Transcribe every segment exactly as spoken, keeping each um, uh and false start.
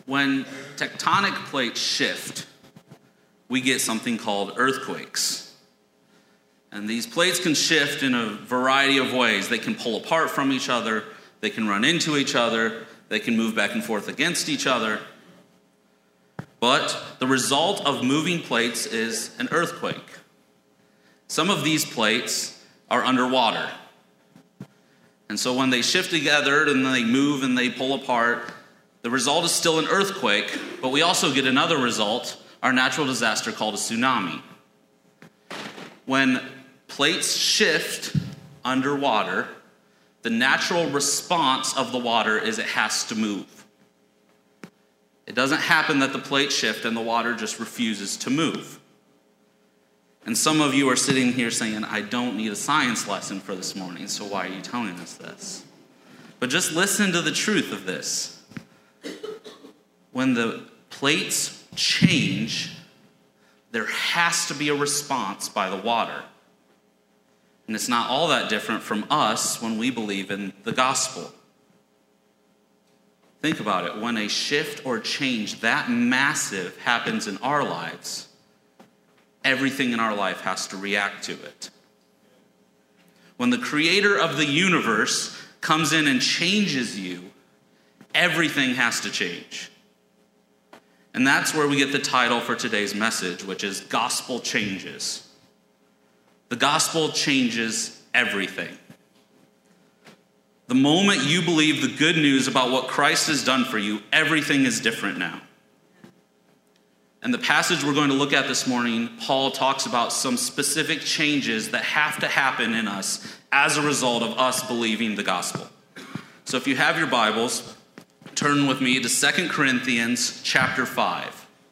When tectonic plates shift, we get something called earthquakes. And these plates can shift in a variety of ways. They can pull apart from each other, they can run into each other, they can move back and forth against each other. But the result of moving plates is an earthquake. Some of these plates are underwater. And so when they shift together and they move and they pull apart, the result is still an earthquake, but we also get another result, our natural disaster called a tsunami. When plates shift underwater, the natural response of the water is it has to move. It doesn't happen that the plates shift and the water just refuses to move. And some of you are sitting here saying, I don't need a science lesson for this morning, so why are you telling us this? But just listen to the truth of this. When the plates change, there has to be a response by the water. And it's not all that different from us when we believe in the gospel. Think about it. When a shift or change that massive happens in our lives, everything in our life has to react to it. When the creator of the universe comes in and changes you, everything has to change. And that's where we get the title for today's message, which is Gospel Changes. The gospel changes everything. The moment you believe the good news about what Christ has done for you, everything is different now. And the passage we're going to look at this morning, Paul talks about some specific changes that have to happen in us as a result of us believing the gospel. So if you have your Bibles, turn with me to Second Corinthians chapter five.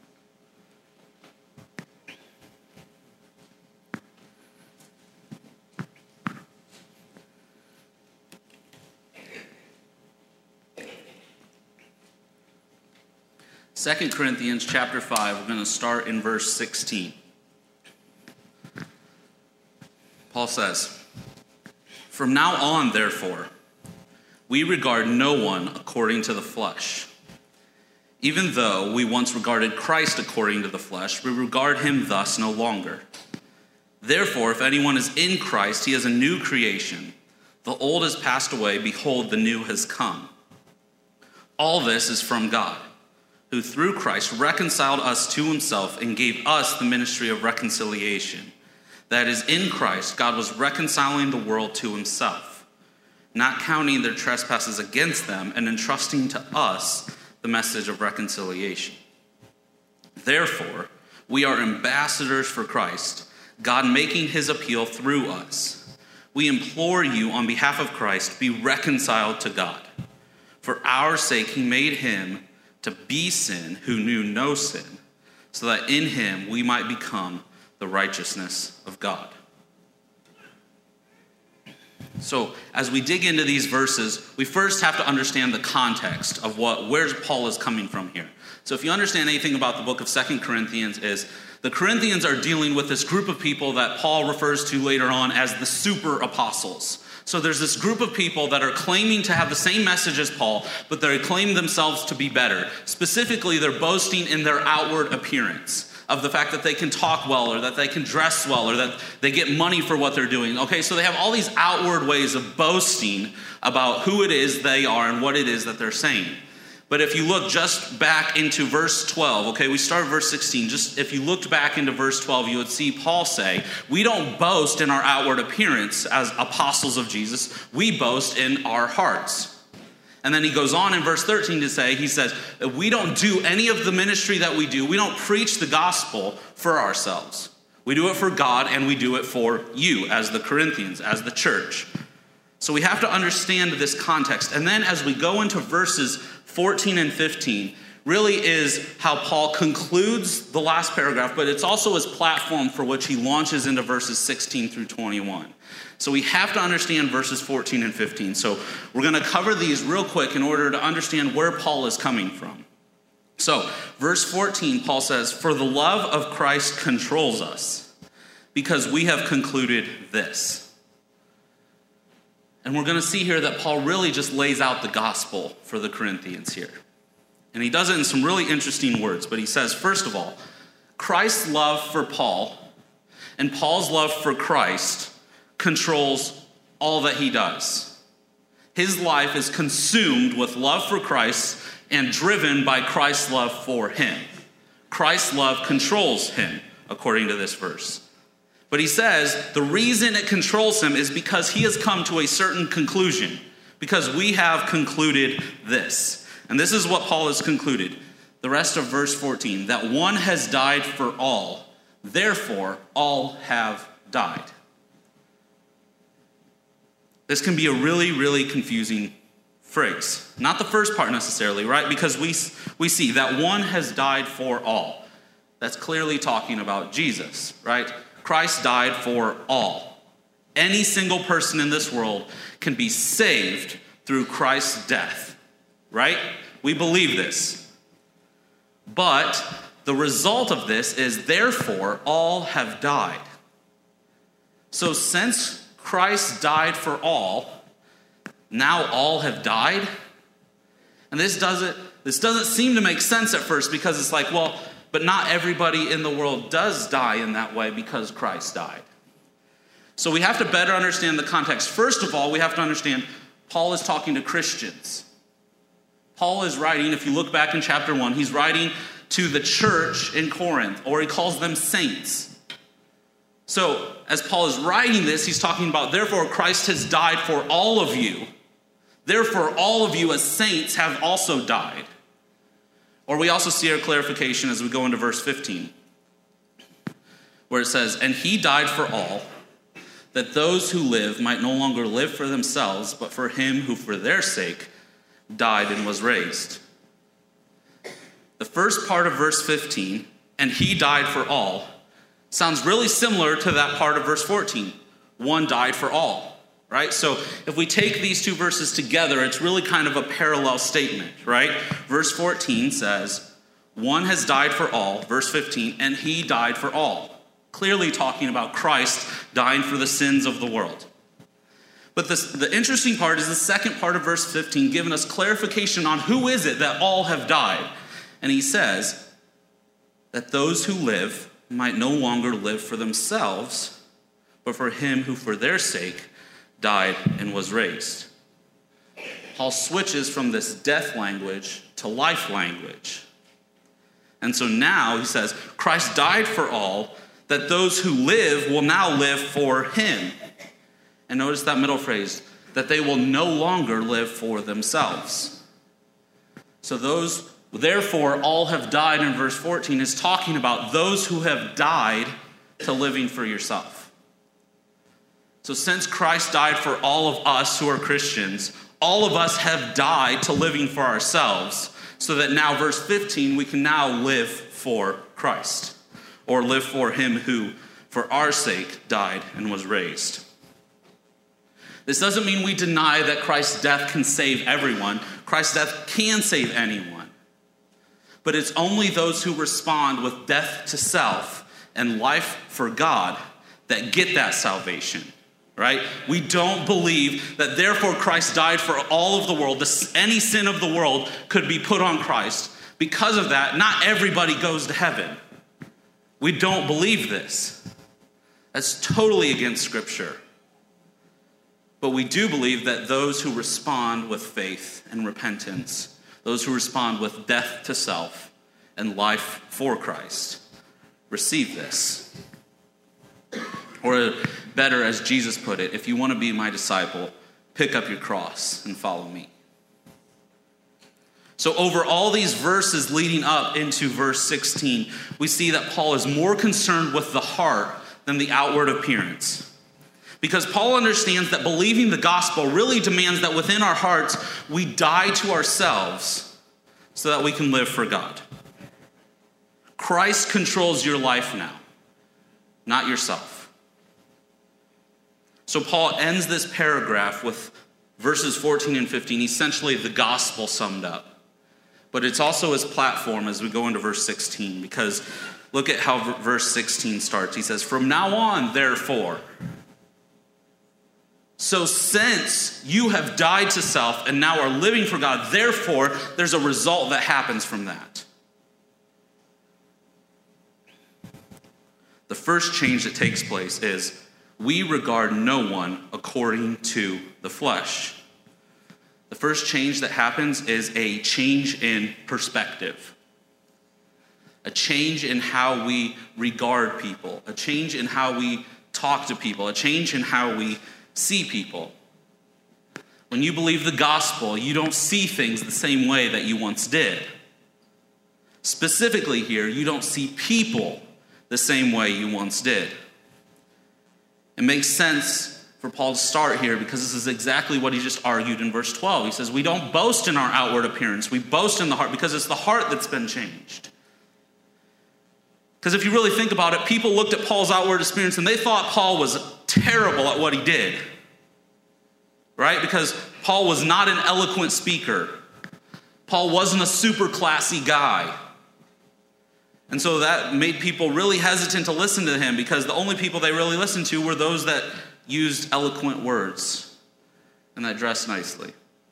Second Corinthians chapter five, we're going to start in verse sixteen. Paul says, "From now on, therefore, we regard no one according to the flesh. Even though we once regarded Christ according to the flesh, we regard him thus no longer. Therefore, if anyone is in Christ, he is a new creation. The old has passed away, behold, the new has come. All this is from God, who through Christ reconciled us to himself and gave us the ministry of reconciliation. That is, in Christ, God was reconciling the world to himself, not counting their trespasses against them, and entrusting to us the message of reconciliation. Therefore, we are ambassadors for Christ, God making his appeal through us. We implore you on behalf of Christ, be reconciled to God. For our sake he made him to be sin who knew no sin, so that in him we might become the righteousness of God." So as we dig into these verses, we first have to understand the context of what where Paul is coming from here. So if you understand anything about the book of Second Corinthians, is the Corinthians are dealing with this group of people that Paul refers to later on as the super apostles. So there's this group of people that are claiming to have the same message as Paul, but they claim themselves to be better. Specifically, they're boasting in their outward appearance of the fact that they can talk well, or that they can dress well, or that they get money for what they're doing. Okay, so they have all these outward ways of boasting about who it is they are and what it is that they're saying. But if you look just back into verse twelve, okay, we start verse sixteen. Just if you looked back into verse twelve, you would see Paul say, we don't boast in our outward appearance as apostles of Jesus. We boast in our hearts. And then he goes on in verse thirteen to say, he says, that we don't do any of the ministry that we do. We don't preach the gospel for ourselves. We do it for God, and we do it for you as the Corinthians, as the church. So we have to understand this context. And then as we go into verses fourteen and fifteen, really is how Paul concludes the last paragraph, but it's also his platform for which he launches into verses sixteen through twenty-one. So we have to understand verses fourteen and fifteen. So we're going to cover these real quick in order to understand where Paul is coming from. So verse fourteen, Paul says, "For the love of Christ controls us, because we have concluded this." And we're going to see here that Paul really just lays out the gospel for the Corinthians here. And he does it in some really interesting words. But he says, first of all, Christ's love for Paul and Paul's love for Christ controls all that he does. His life is consumed with love for Christ and driven by Christ's love for him. Christ's love controls him, according to this verse. But he says the reason it controls him is because he has come to a certain conclusion, because we have concluded this. And this is what Paul has concluded. The rest of verse fourteen, that one has died for all, therefore all have died. This can be a really, really confusing phrase. Not the first part necessarily, right? Because we, we see that one has died for all. That's clearly talking about Jesus, right? Christ died for all. Any single person in this world can be saved through Christ's death, right? We believe this. But the result of this is, therefore, all have died. So since Christ died for all, now all have died? And this doesn't, this doesn't seem to make sense at first, because it's like, well, but not everybody in the world does die in that way because Christ died. So we have to better understand the context. First of all, we have to understand Paul is talking to Christians. Paul is writing, if you look back in chapter one, he's writing to the church in Corinth, or he calls them saints. So as Paul is writing this, he's talking about, therefore Christ has died for all of you. Therefore all of you as saints have also died. Or we also see our clarification as we go into verse fifteen, where it says, and he died for all, that those who live might no longer live for themselves, but for him who for their sake died and was raised. The first part of verse fifteen, and he died for all, sounds really similar to that part of verse fourteen. One died for all, right? So if we take these two verses together, it's really kind of a parallel statement, right? Verse fourteen says, one has died for all, verse fifteen, and he died for all. Clearly talking about Christ dying for the sins of the world. But this, the interesting part is the second part of verse fifteen, giving us clarification on who is it that all have died. And he says that those who live might no longer live for themselves, but for him who for their sake died and was raised. Paul switches from this death language to life language. And so now he says, Christ died for all, that those who live will now live for him. And notice that middle phrase, that they will no longer live for themselves. So those, therefore, all have died in verse fourteen is talking about those who have died to living for yourself. So since Christ died for all of us who are Christians, all of us have died to living for ourselves, so that now, verse fifteen, we can now live for Christ, or live for him who, for our sake, died and was raised. This doesn't mean we deny that Christ's death can save everyone. Christ's death can save anyone. But it's only those who respond with death to self and life for God that get that salvation, right? We don't believe that therefore Christ died for all of the world. Any sin of the world could be put on Christ. Because of that, not everybody goes to heaven. We don't believe this. That's totally against Scripture. But we do believe that those who respond with faith and repentance, those who respond with death to self and life for Christ, receive this. Or better, as Jesus put it, if you want to be my disciple, pick up your cross and follow me. So over all these verses leading up into verse sixteen, we see that Paul is more concerned with the heart than the outward appearance. Because Paul understands that believing the gospel really demands that within our hearts we die to ourselves so that we can live for God. Christ controls your life now, not yourself. So Paul ends this paragraph with verses fourteen and fifteen, essentially the gospel summed up. But it's also his platform as we go into verse sixteen, because look at how verse sixteen starts. He says, from now on, therefore. So since you have died to self and now are living for God, therefore, there's a result that happens from that. The first change that takes place is we regard no one according to the flesh. The first change that happens is a change in perspective. A change in how we regard people. A change in how we talk to people. A change in how we see people. When you believe the gospel, you don't see things the same way that you once did. Specifically here, you don't see people the same way you once did. It makes sense for Paul to start here because this is exactly what he just argued in verse twelve. He says, we don't boast in our outward appearance. We boast in the heart because it's the heart that's been changed. Because if you really think about it, people looked at Paul's outward appearance and they thought Paul was terrible at what he did. Right? Because Paul was not an eloquent speaker. Paul wasn't a super classy guy. And so that made people really hesitant to listen to him because the only people they really listened to were those that used eloquent words and that dressed nicely.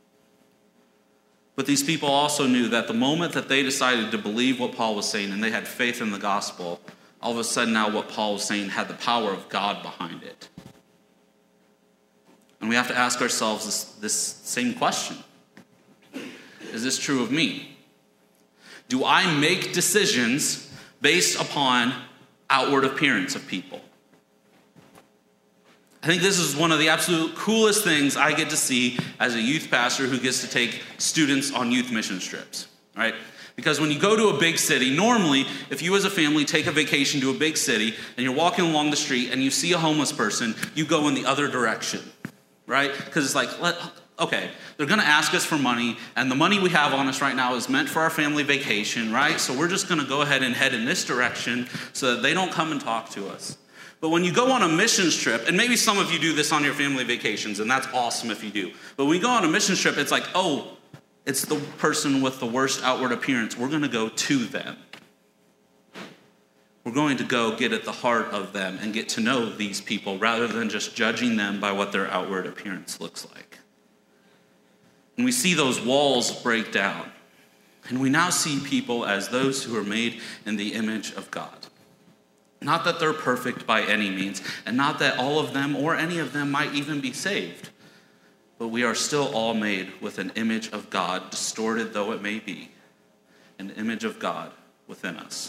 But these people also knew that the moment that they decided to believe what Paul was saying and they had faith in the gospel, all of a sudden now what Paul was saying had the power of God behind it. And we have to ask ourselves this, this same question. Is this true of me? Do I make decisions based upon outward appearance of people? I think this is one of the absolute coolest things I get to see as a youth pastor who gets to take students on youth mission trips, right? Because when you go to a big city, normally, if you as a family take a vacation to a big city and you're walking along the street and you see a homeless person, you go in the other direction, right? Because it's like, let, okay, they're going to ask us for money, and the money we have on us right now is meant for our family vacation, right? So we're just going to go ahead and head in this direction so that they don't come and talk to us. But when you go on a missions trip, and maybe some of you do this on your family vacations, and that's awesome if you do. But when you go on a missions trip, it's like, oh, it's the person with the worst outward appearance. We're going to go to them. We're going to go get at the heart of them and get to know these people rather than just judging them by what their outward appearance looks like. And we see those walls break down. And we now see people as those who are made in the image of God. Not that they're perfect by any means, and not that all of them or any of them might even be saved. But we are still all made with an image of God, distorted though it may be, an image of God within us.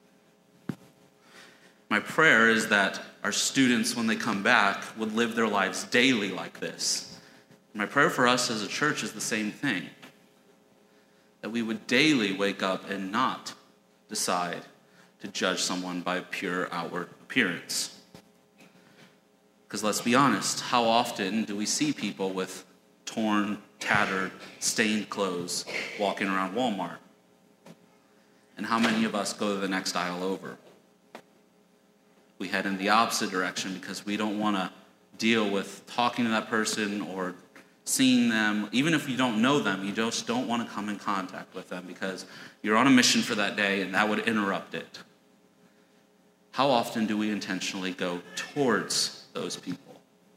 My prayer is that our students, when they come back, would live their lives daily like this. My prayer for us as a church is the same thing. That we would daily wake up and not decide to judge someone by pure outward appearance. Because let's be honest, how often do we see people with torn, tattered, stained clothes walking around Walmart? And how many of us go to the next aisle over? We head in the opposite direction because we don't want to deal with talking to that person or seeing them. Even if you don't know them, you just don't want to come in contact with them because you're on a mission for that day and that would interrupt it. How often do we intentionally go towards those people?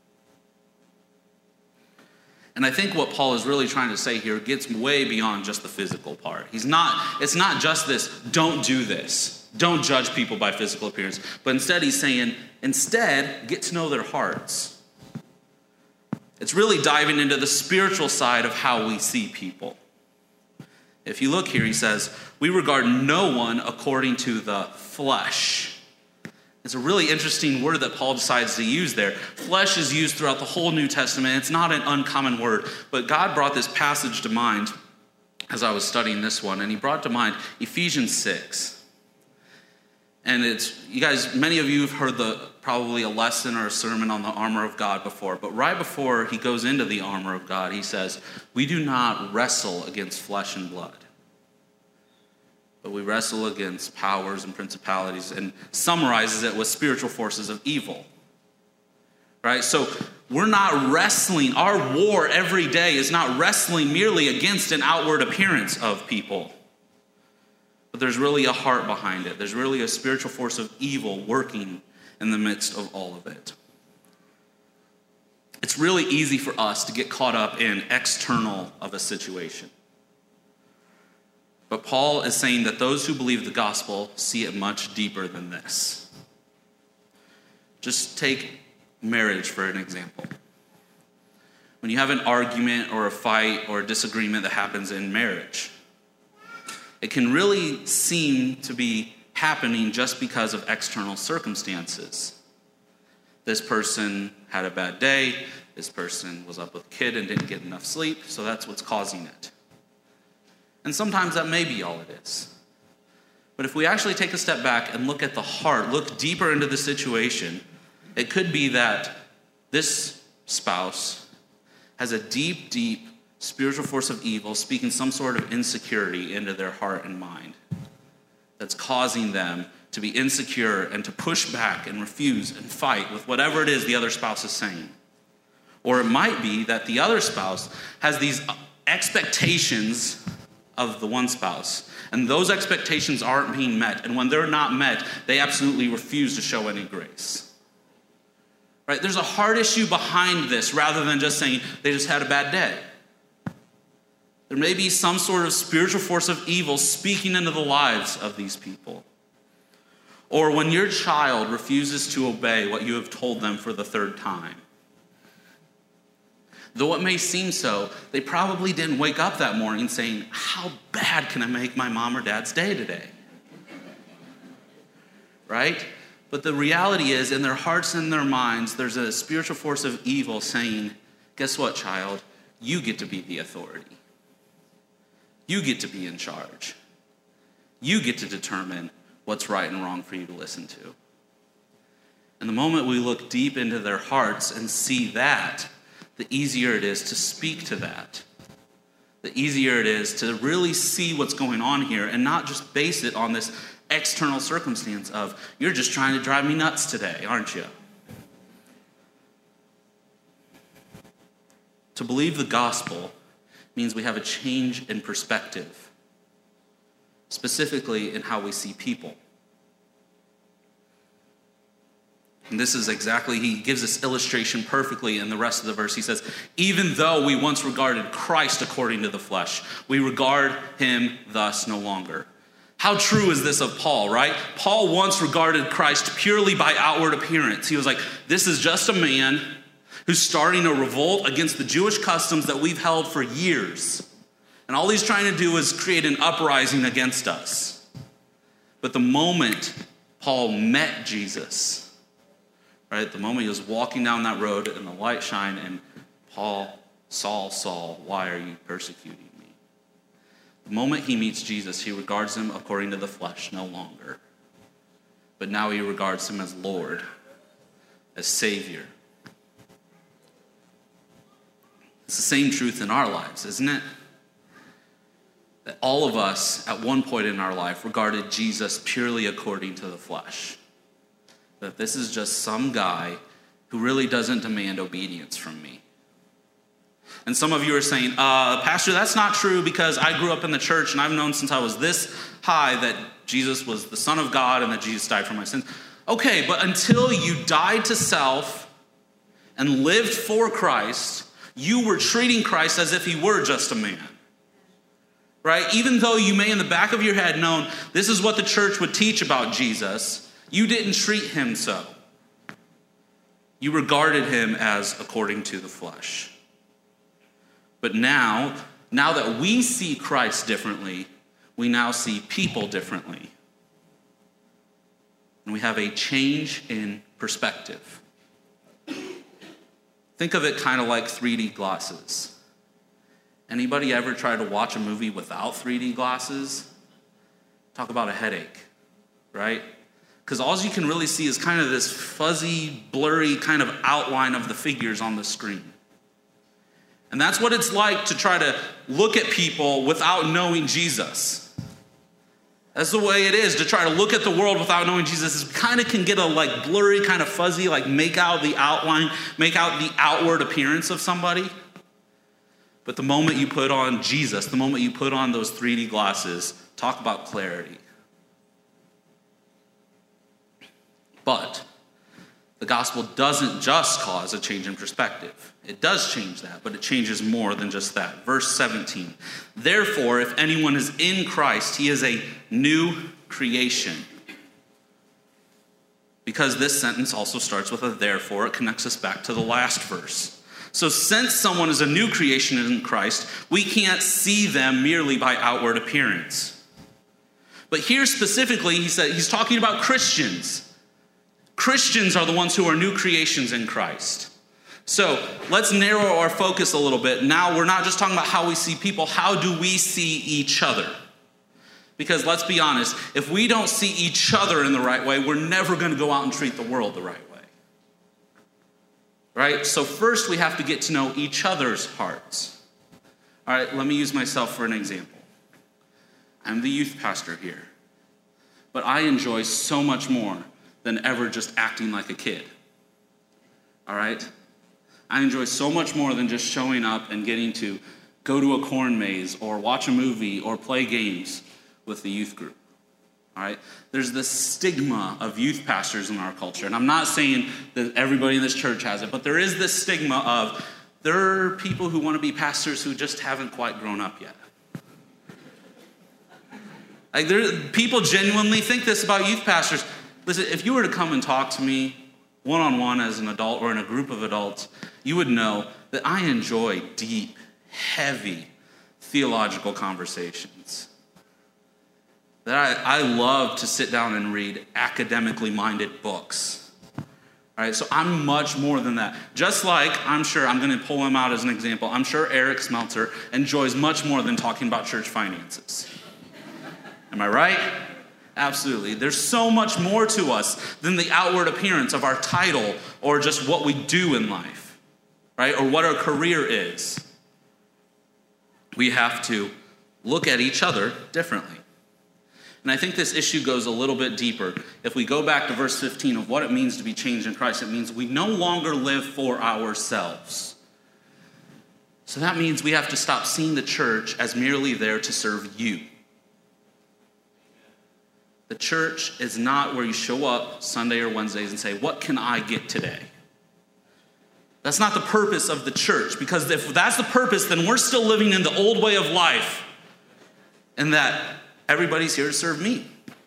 And I think what Paul is really trying to say here gets way beyond just the physical part. He's not, it's not just this, don't do this. Don't judge people by physical appearance. But instead he's saying, instead, get to know their hearts. It's really diving into the spiritual side of how we see people. If you look here, he says, we regard no one according to the flesh. It's a really interesting word that Paul decides to use there. Flesh is used throughout the whole New Testament. It's not an uncommon word, but God brought this passage to mind as I was studying this one, and he brought to mind Ephesians six. And it's, you guys, many of you have heard the probably a lesson or a sermon on the armor of God before, but right before he goes into the armor of God, he says, we do not wrestle against flesh and blood, but we wrestle against powers and principalities, and summarizes it with spiritual forces of evil. Right? So we're not wrestling. Our war every day is not wrestling merely against an outward appearance of people. But there's really a heart behind it. There's really a spiritual force of evil working in the midst of all of it. it's really easy for us to get caught up in external of a situation. But Paul is saying that those who believe the gospel see it much deeper than this. Just take marriage for an example. When you have an argument or a fight or a disagreement that happens in marriage, it can really seem to be happening just because of external circumstances. This person had a bad day, this person was up with a kid and didn't get enough sleep, so that's what's causing it. And sometimes that may be all it is. But if we actually take a step back and look at the heart, look deeper into the situation, it could be that this spouse has a deep, deep spiritual force of evil speaking some sort of insecurity into their heart and mind that's causing them to be insecure and to push back and refuse and fight with whatever it is the other spouse is saying. Or it might be that the other spouse has these expectations of the one spouse, and those expectations aren't being met, and when they're not met, they absolutely refuse to show any grace. Right? There's a heart issue behind this rather than just saying they just had a bad day. There may be some sort of spiritual force of evil speaking into the lives of these people. Or when your child refuses to obey what you have told them for the third time. Though it may seem so, they probably didn't wake up that morning saying, how bad can I make my mom or dad's day today? Right? But the reality is, in their hearts and their minds, there's a spiritual force of evil saying, guess what, child? You get to be the authority. You get to be in charge. You get to determine what's right and wrong for you to listen to. And the moment we look deep into their hearts and see that, the easier it is to speak to that. The easier it is to really see what's going on here and not just base it on this external circumstance of, you're just trying to drive me nuts today, aren't you? To believe the gospel means we have a change in perspective, specifically in how we see people. And this is exactly, he gives this illustration perfectly in the rest of the verse. He says, even though we once regarded Christ according to the flesh, we regard him thus no longer. How true is this of Paul, right? Paul once regarded Christ purely by outward appearance. He was like, this is just a man who's starting a revolt against the Jewish customs that we've held for years. And all he's trying to do is create an uprising against us. But the moment Paul met Jesus, right, the moment he was walking down that road and the light shined and Paul, Saul, Saul, why are you persecuting me? The moment he meets Jesus, he regards him according to the flesh no longer. But now he regards him as Lord, as Savior. It's the same truth in our lives, isn't it? That all of us, at one point in our life, regarded Jesus purely according to the flesh. That this is just some guy who really doesn't demand obedience from me. And some of you are saying, uh, Pastor, that's not true because I grew up in the church and I've known since I was this high that Jesus was the Son of God and that Jesus died for my sins. Okay, but until you died to self and lived for Christ, you were treating Christ as if he were just a man. Right? Even though you may in the back of your head known this is what the church would teach about Jesus, you didn't treat him so. You regarded him as according to the flesh. But now, now that we see Christ differently, we now see people differently. And we have a change in perspective. Think of it kind of like three D glasses. Anybody ever try to watch a movie without three D glasses? Talk about a headache, right? Because all you can really see is kind of this fuzzy, blurry kind of outline of the figures on the screen. And that's what it's like to try to look at people without knowing Jesus. That's the way it is to try to look at the world without knowing Jesus. It kind of can get a like blurry, kind of fuzzy, like make out the outline, make out the outward appearance of somebody. But the moment you put on Jesus, the moment you put on those three D glasses, talk about clarity. But The gospel doesn't just cause a change in perspective. It does change that, but it changes more than just that. Verse seventeen, therefore, if anyone is in Christ, he is a new creation. Because this sentence also starts with a therefore, it connects us back to the last verse. So since someone is a new creation in Christ, we can't see them merely by outward appearance. But here specifically, he said he's talking about Christians. Christians are the ones who are new creations in Christ. So let's narrow our focus a little bit. Now we're not just talking about how we see people. How do we see each other? Because let's be honest, if we don't see each other in the right way, we're never going to go out and treat the world the right way. Right? So first we have to get to know each other's hearts. All right, let me use myself for an example. I'm the youth pastor here, but I enjoy so much more than ever just acting like a kid. All right? I enjoy so much more than just showing up and getting to go to a corn maze or watch a movie or play games with the youth group. All right? There's this stigma of youth pastors in our culture, and I'm not saying that everybody in this church has it, but there is this stigma of there are people who want to be pastors who just haven't quite grown up yet. Like, there, people genuinely think this about youth pastors. Listen, if you were to come and talk to me one-on-one as an adult or in a group of adults, you would know that I enjoy deep, heavy theological conversations. That I, I love to sit down and read academically minded books. All right, so I'm much more than that. Just like, I'm sure, I'm going to pull him out as an example, I'm sure Eric Smeltzer enjoys much more than talking about church finances. Am I right? Absolutely. There's so much more to us than the outward appearance of our title or just what we do in life, right? Or what our career is. We have to look at each other differently. And I think this issue goes a little bit deeper. If we go back to verse fifteen of what it means to be changed in Christ, it means we no longer live for ourselves. So that means we have to stop seeing the church as merely there to serve you. The church is not where you show up Sunday or Wednesdays and say, what can I get today? That's not the purpose of the church, because if that's the purpose, then we're still living in the old way of life, and that everybody's here to serve me.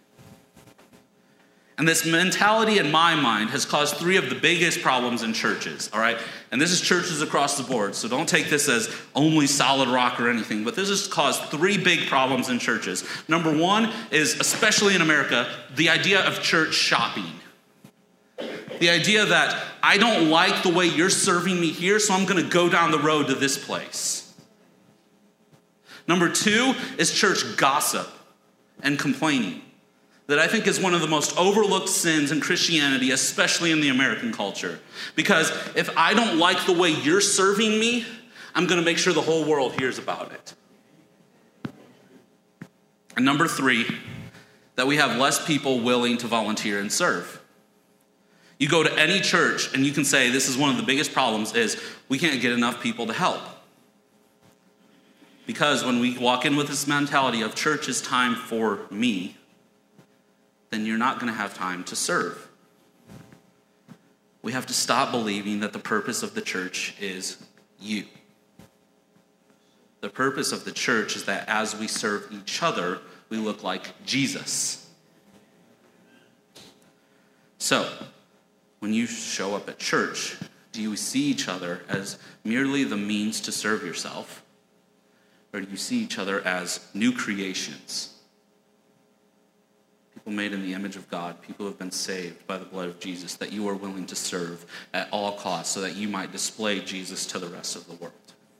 And this mentality in my mind has caused three of the biggest problems in churches, all right? And this is churches across the board, so don't take this as only Solid Rock or anything, but this has caused three big problems in churches. Number one is, especially in America, the idea of church shopping. The idea that I don't like the way you're serving me here, so I'm going to go down the road to this place. Number two is church gossip and complaining. That I think is one of the most overlooked sins in Christianity, especially in the American culture. Because if I don't like the way you're serving me, I'm going to make sure the whole world hears about it. And number three, that we have less people willing to volunteer and serve. You go to any church and you can say this is one of the biggest problems is we can't get enough people to help. Because when we walk in with this mentality of church is time for me, then you're not going to have time to serve. We have to stop believing that the purpose of the church is you. The purpose of the church is that as we serve each other, we look like Jesus. So, when you show up at church, do you see each other as merely the means to serve yourself? Or do you see each other as new creations? People made in the image of God, people who have been saved by the blood of Jesus, that you are willing to serve at all costs so that you might display Jesus to the rest of the world.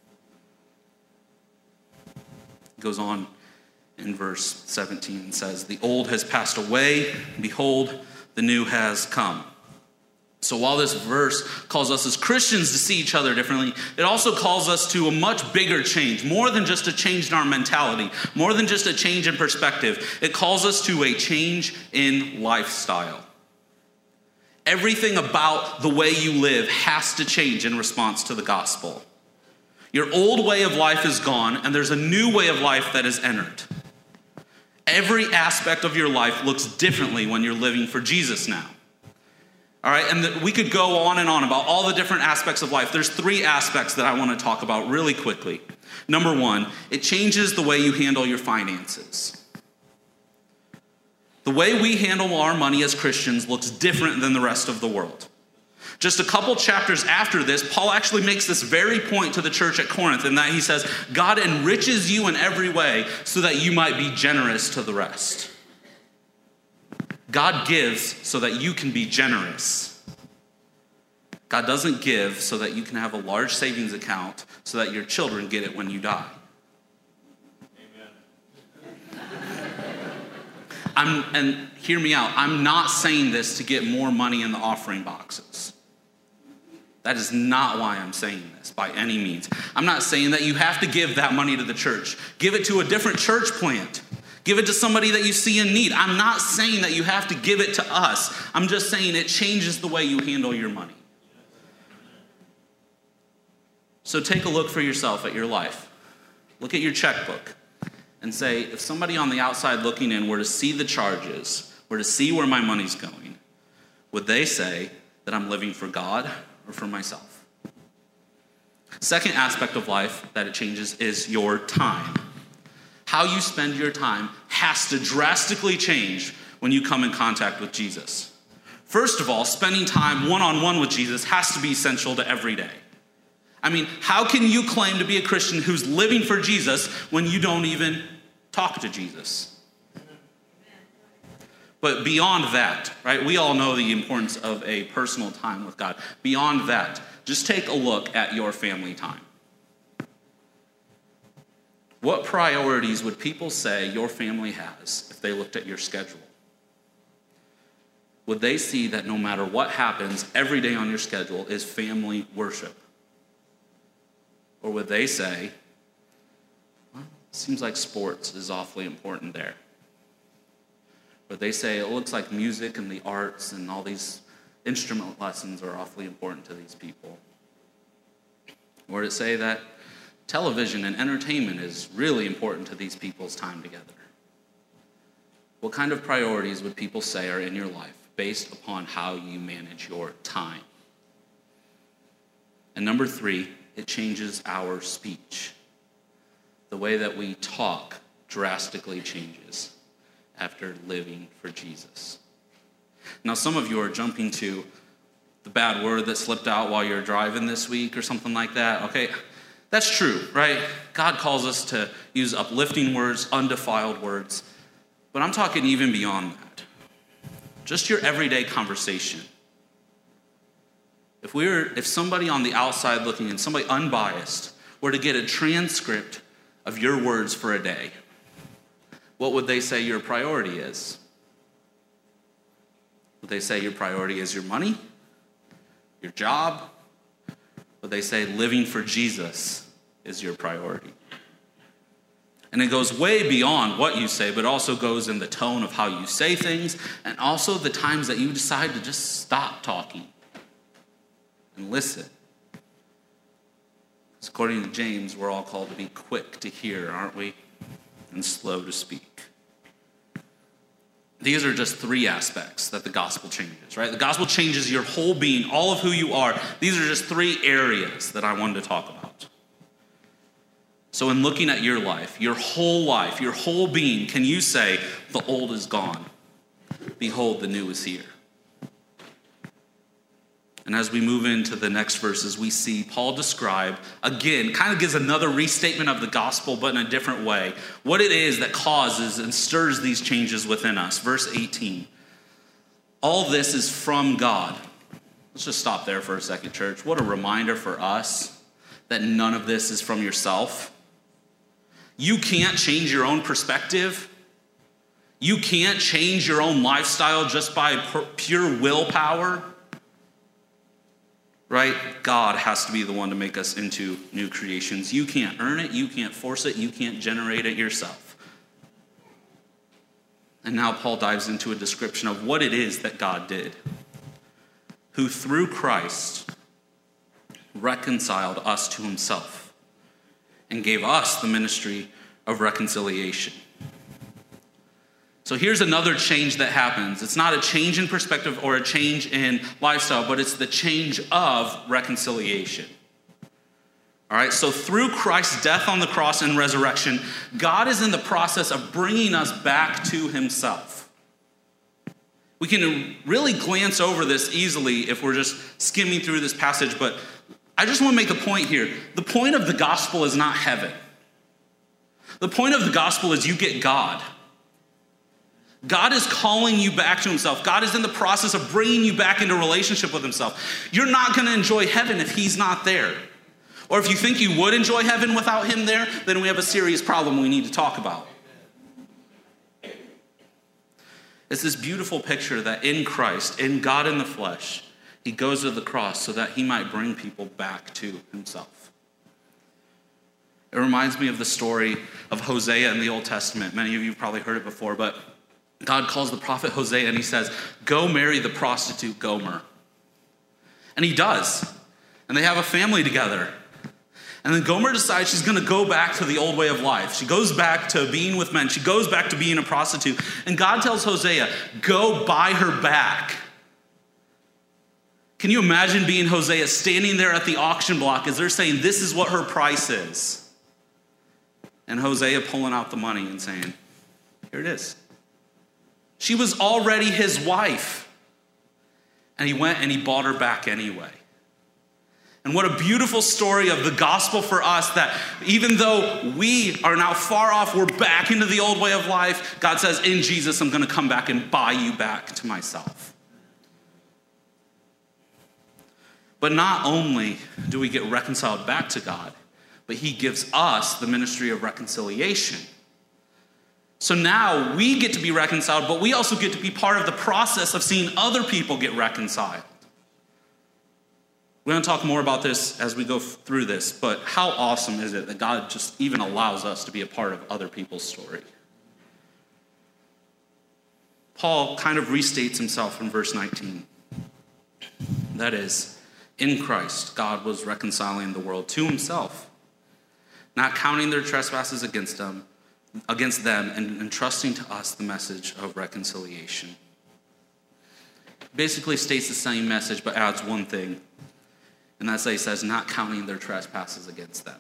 It goes on in verse seventeen and says, the old has passed away, behold, the new has come. So while this verse calls us as Christians to see each other differently, it also calls us to a much bigger change, more than just a change in our mentality, more than just a change in perspective. It calls us to a change in lifestyle. Everything about the way you live has to change in response to the gospel. Your old way of life is gone, and there's a new way of life that is entered. Every aspect of your life looks differently when you're living for Jesus now. All right, and the, we could go on and on about all the different aspects of life. There's three aspects that I want to talk about really quickly. Number one, it changes the way you handle your finances. The way we handle our money as Christians looks different than the rest of the world. Just a couple chapters after this, Paul actually makes this very point to the church at Corinth, in that he says, God enriches you in every way so that you might be generous to the rest. God gives so that you can be generous. God doesn't give so that you can have a large savings account so that your children get it when you die. I'm, and hear me out, I'm not saying this to get more money in the offering boxes. That is not why I'm saying this by any means. I'm not saying that you have to give that money to the church. Give it to a different church plant. Give it to somebody that you see in need. I'm not saying that you have to give it to us. I'm just saying it changes the way you handle your money. So take a look for yourself at your life. Look at your checkbook and say, if somebody on the outside looking in were to see the charges, were to see where my money's going, would they say that I'm living for God or for myself? Second aspect of life that it changes is your time. How you spend your time has to drastically change when you come in contact with Jesus. First of all, spending time one-on-one with Jesus has to be essential to every day. I mean, how can you claim to be a Christian who's living for Jesus when you don't even talk to Jesus? But beyond that, right, we all know the importance of a personal time with God. Beyond that, just take a look at your family time. What priorities would people say your family has if they looked at your schedule? Would they see that no matter what happens, every day on your schedule is family worship? Or would they say, well, it seems like sports is awfully important there? Would they say, it looks like music and the arts and all these instrument lessons are awfully important to these people? Or would it say that television and entertainment is really important to these people's time together? What kind of priorities would people say are in your life based upon how you manage your time? And number three, it changes our speech. The way that we talk drastically changes after living for Jesus. Now, some of you are jumping to the bad word that slipped out while you're driving this week or something like that. Okay, that's true, right? God calls us to use uplifting words, undefiled words. But I'm talking even beyond that. Just your everyday conversation. If we were, if somebody on the outside looking in, somebody unbiased, were to get a transcript of your words for a day, what would they say your priority is? Would they say your priority is your money? Your job? Would they say living for Jesus is your priority? And it goes way beyond what you say, but also goes in the tone of how you say things, and also the times that you decide to just stop talking and listen. Because according to James, we're all called to be quick to hear, aren't we? And slow to speak. These are just three aspects that the gospel changes, right? The gospel changes your whole being, all of who you are. These are just three areas that I wanted to talk about. So in looking at your life, your whole life, your whole being, can you say, the old is gone, behold, the new is here? And as we move into the next verses, we see Paul describe, again, kind of gives another restatement of the gospel, but in a different way, what it is that causes and stirs these changes within us. Verse eighteen, all this is from God. Let's just stop there for a second, church. What a reminder for us that none of this is from yourself. You can't change your own perspective. You can't change your own lifestyle just by pure willpower. Right? God has to be the one to make us into new creations. You can't earn it. You can't force it. You can't generate it yourself. And now Paul dives into a description of what it is that God did, who through Christ reconciled us to himself and gave us the ministry of reconciliation. So here's another change that happens. It's not a change in perspective or a change in lifestyle, but it's the change of reconciliation. All right, so through Christ's death on the cross and resurrection, God is in the process of bringing us back to himself. We can really glance over this easily if we're just skimming through this passage, but I just want to make the point here. The point of the gospel is not heaven. The point of the gospel is you get God. God is calling you back to himself. God is in the process of bringing you back into relationship with himself. You're not going to enjoy heaven if he's not there. Or if you think you would enjoy heaven without him there, then we have a serious problem we need to talk about. It's this beautiful picture that in Christ, in God in the flesh, he goes to the cross so that he might bring people back to himself. It reminds me of the story of Hosea in the Old Testament. Many of you have probably heard it before, but God calls the prophet Hosea and he says, go marry the prostitute Gomer. And he does. And they have a family together. And then Gomer decides she's going to go back to the old way of life. She goes back to being with men. She goes back to being a prostitute. And God tells Hosea, go buy her back. Can you imagine being Hosea standing there at the auction block as they're saying, this is what her price is? And Hosea pulling out the money and saying, here it is. She was already his wife. And he went and he bought her back anyway. And what a beautiful story of the gospel for us, that even though we are now far off, we're back into the old way of life. God says, in Jesus, I'm going to come back and buy you back to myself. But not only do we get reconciled back to God, but he gives us the ministry of reconciliation. So now we get to be reconciled, but we also get to be part of the process of seeing other people get reconciled. We're going to talk more about this as we go through this, but how awesome is it that God just even allows us to be a part of other people's story? Paul kind of restates himself in verse nineteen. That is, in Christ, God was reconciling the world to himself, not counting their trespasses against them, against them, and entrusting to us the message of reconciliation. Basically states the same message, but adds one thing. And that's that he says, not counting their trespasses against them.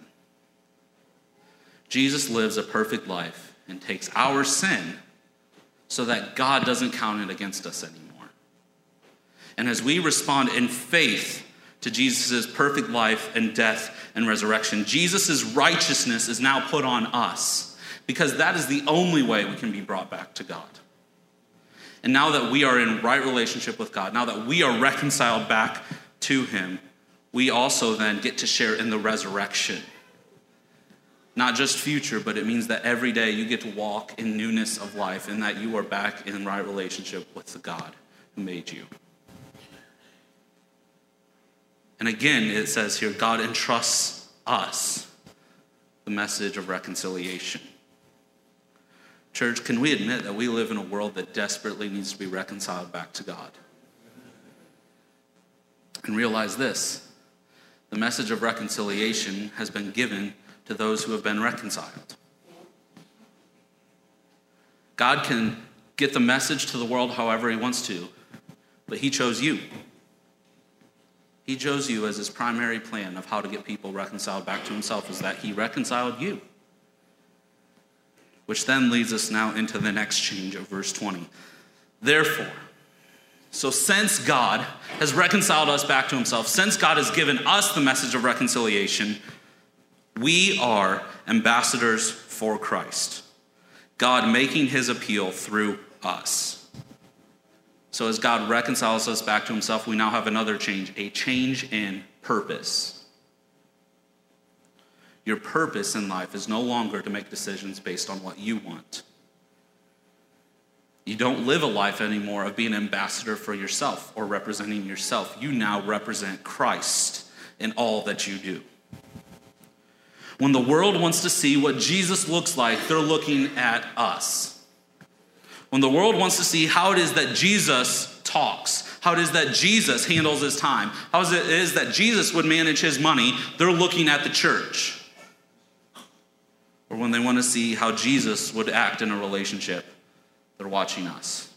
Jesus lives a perfect life and takes our sin so that God doesn't count it against us anymore. And as we respond in faith to Jesus' perfect life and death and resurrection, Jesus' righteousness is now put on us, because that is the only way we can be brought back to God. And now that we are in right relationship with God, now that we are reconciled back to him, we also then get to share in the resurrection. Not just future, but it means that every day you get to walk in newness of life and that you are back in right relationship with the God who made you. And again, it says here, God entrusts us the message of reconciliation. Church, can we admit that we live in a world that desperately needs to be reconciled back to God? And realize this. The message of reconciliation has been given to those who have been reconciled. God can get the message to the world however he wants to, but he chose you. He chose you as his primary plan of how to get people reconciled back to himself, is that he reconciled you. Which then leads us now into the next change of verse twenty. Therefore, so since God has reconciled us back to himself, since God has given us the message of reconciliation, we are ambassadors for Christ, God making his appeal through us. So as God reconciles us back to himself, we now have another change, a change in purpose. Your purpose in life is no longer to make decisions based on what you want. You don't live a life anymore of being an ambassador for yourself or representing yourself. You now represent Christ in all that you do. When the world wants to see what Jesus looks like, they're looking at us. When the world wants to see how it is that Jesus talks, how it is that Jesus handles his time, how it is that Jesus would manage his money, they're looking at the church. Or when they want to see how Jesus would act in a relationship, They're watching us.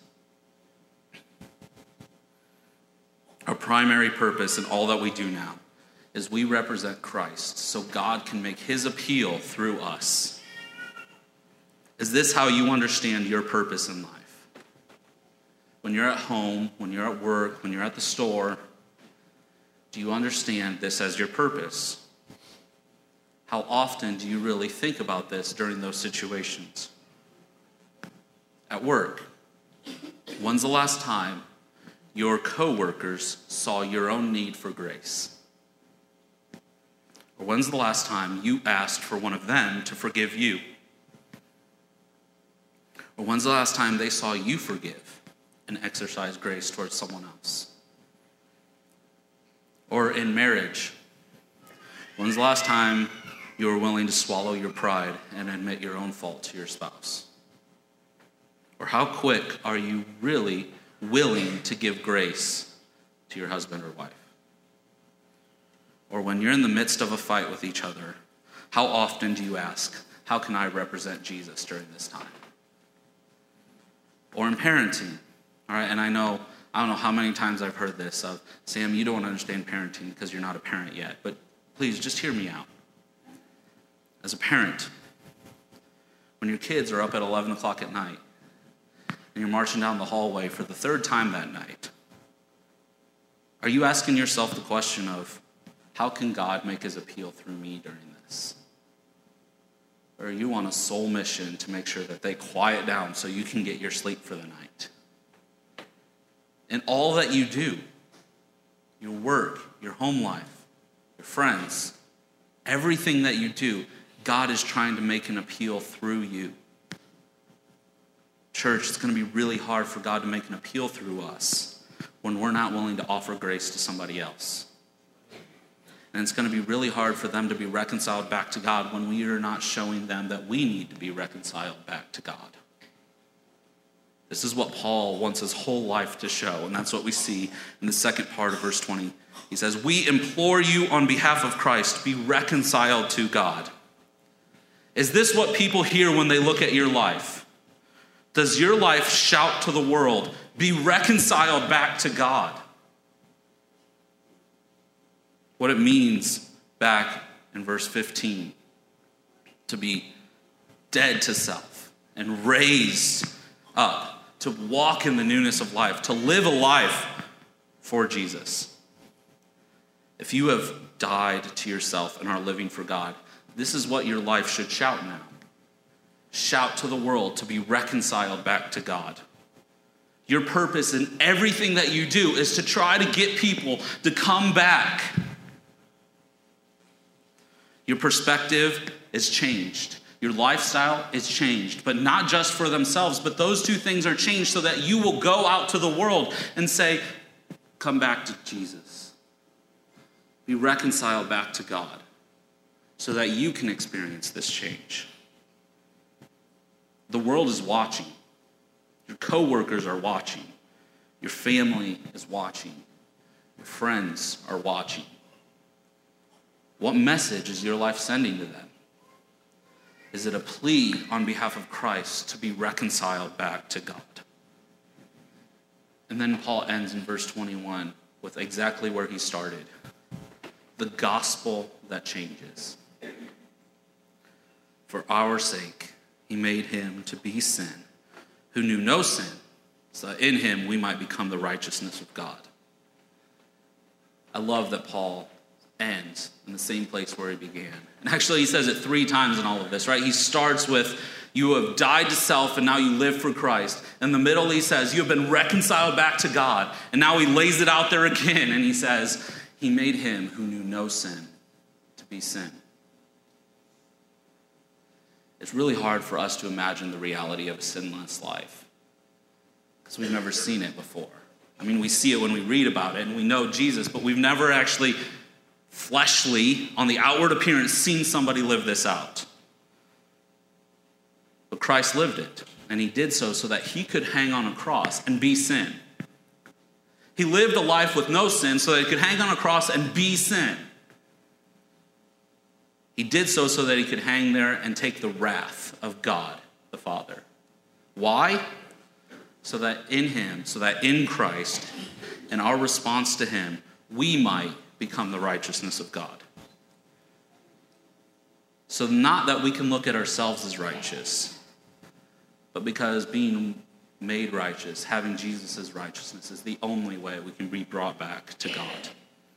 Our primary purpose in all that we do now is we represent Christ so God can make his appeal through us. Is this how you understand your purpose in life? When you're at home, when you're at work, when you're at the store, do you understand this as your purpose? How often do you really think about this during those situations? At work, when's the last time your coworkers saw your own need for grace? Or when's the last time you asked for one of them to forgive you? Or when's the last time they saw you forgive and exercise grace towards someone else? Or in marriage, when's the last time you were willing to swallow your pride and admit your own fault to your spouse? Or how quick are you really willing to give grace to your husband or wife? Or when you're in the midst of a fight with each other, how often do you ask, how can I represent Jesus during this time? Or in parenting, all right, and I know, I don't know how many times I've heard this of, Sam, you don't understand parenting because you're not a parent yet, but please just hear me out. As a parent, when your kids are up at eleven o'clock at night, and you're marching down the hallway for the third time that night, are you asking yourself the question of, how can God make his appeal through me during this? Or are you on a sole mission to make sure that they quiet down so you can get your sleep for the night? In all that you do, your work, your home life, your friends, everything that you do, God is trying to make an appeal through you. Church, it's going to be really hard for God to make an appeal through us when we're not willing to offer grace to somebody else. And it's going to be really hard for them to be reconciled back to God when we are not showing them that we need to be reconciled back to God. This is what Paul wants his whole life to show, and that's what we see in the second part of verse twenty. He says, we implore you on behalf of Christ, be reconciled to God. Is this what people hear when they look at your life? Does your life shout to the world, be reconciled back to God? What it means back in verse fifteen, to be dead to self and raised up, to walk in the newness of life, to live a life for Jesus. If you have died to yourself and are living for God, this is what your life should shout now. Shout to the world to be reconciled back to God. Your purpose in everything that you do is to try to get people to come back. Your perspective is changed. Your lifestyle is changed, but not just for themselves, but those two things are changed so that you will go out to the world and say, come back to Jesus. Be reconciled back to God so that you can experience this change. The world is watching. Your coworkers are watching. Your family is watching. Your friends are watching. What message is your life sending to them? Is it a plea on behalf of Christ to be reconciled back to God? And then Paul ends in verse twenty-one with exactly where he started. The gospel that changes. For our sake, he made him to be sin, who knew no sin, so that in him we might become the righteousness of God. I love that Paul ends in the same place where he began. And actually he says it three times in all of this, right? He starts with, you have died to self and now you live for Christ. In the middle he says, you have been reconciled back to God. And now he lays it out there again and he says, he made him who knew no sin to be sin. It's really hard for us to imagine the reality of a sinless life because we've never seen it before. I mean, we see it when we read about it and we know Jesus, but we've never actually fleshly, on the outward appearance, seen somebody live this out. But Christ lived it, and he did so so that he could hang on a cross and be sin. He lived a life with no sin so that he could hang on a cross and be sin. He did so so that he could hang there and take the wrath of God the Father. Why? so that in him, so that in Christ, in our response to him, we might become the righteousness of God. So not that we can look at ourselves as righteous, but because being made righteous, having Jesus' righteousness is the only way we can be brought back to God.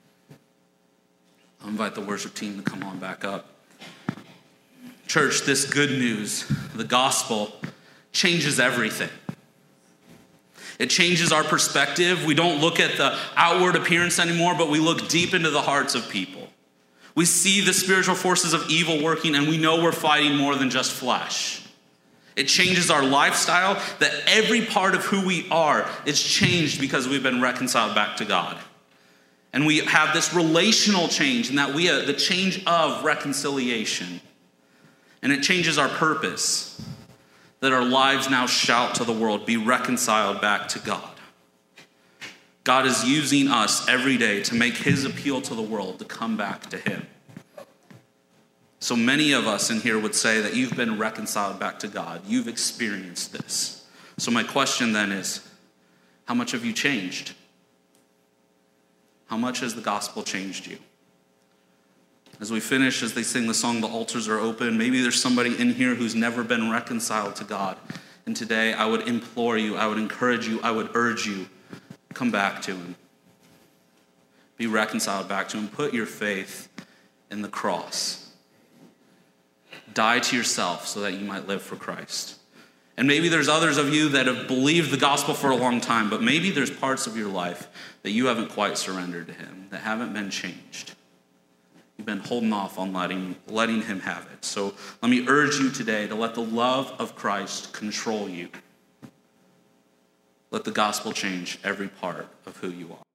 I'll invite the worship team to come on back up. Church, this good news, the gospel, changes everything. It changes our perspective. We don't look at the outward appearance anymore, but we look deep into the hearts of people. We see the spiritual forces of evil working, and we know we're fighting more than just flesh. It changes our lifestyle, that every part of who we are is changed because we've been reconciled back to God. And we have this relational change, and that we are the change of reconciliation. And it changes our purpose, that our lives now shout to the world, be reconciled back to God. God is using us every day to make his appeal to the world to come back to him. So many of us in here would say that you've been reconciled back to God. You've experienced this. So my question then is, how much have you changed? How much has the gospel changed you? As we finish, as they sing the song, the altars are open, maybe there's somebody in here who's never been reconciled to God. And today I would implore you, I would encourage you, I would urge you, come back to him. Be reconciled back to him. Put your faith in the cross. Die to yourself so that you might live for Christ. And maybe there's others of you that have believed the gospel for a long time, but maybe there's parts of your life that you haven't quite surrendered to him, that haven't been changed. You've been holding off on letting, letting him have it. So let me urge you today to let the love of Christ control you. Let the gospel change every part of who you are.